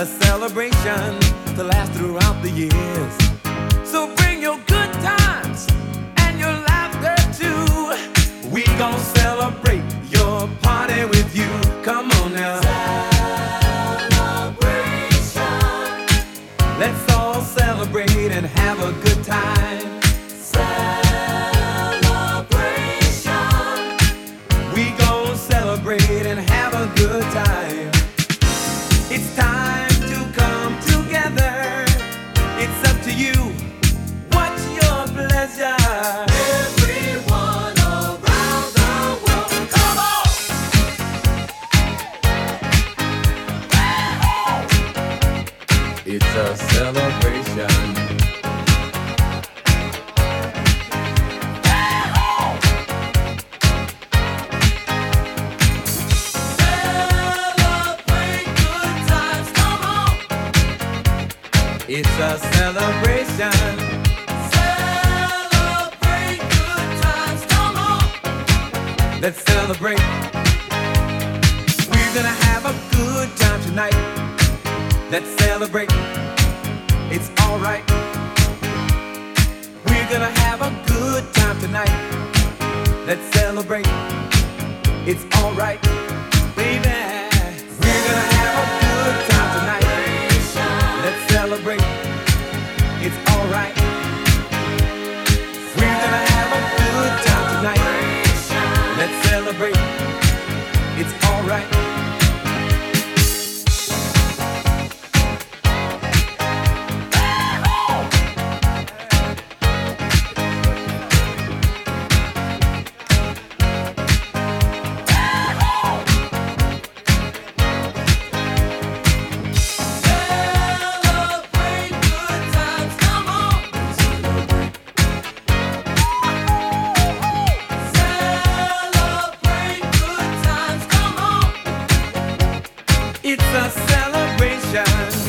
a celebration to last throughout the years. So bring your good times and your laughter too. We gon' celebrate your party with you. Come on now. Celebration. Let's all celebrate and have a good time. Celebration. We gon' celebrate and have a good time. It's time to come together. It's up to you. What's your pleasure? Everyone around the world, come on! It's a celebration. It's a celebration. Celebrate good times, come on. Let's celebrate. We're gonna have a good time tonight. Let's celebrate. It's alright. We're gonna have a good time tonight. Let's celebrate. It's alright, baby. We're gonna have a good time tonight. Let's celebrate. It's alright. We're gonna have a good time tonight. Let's celebrate. It's alright. It's a celebration.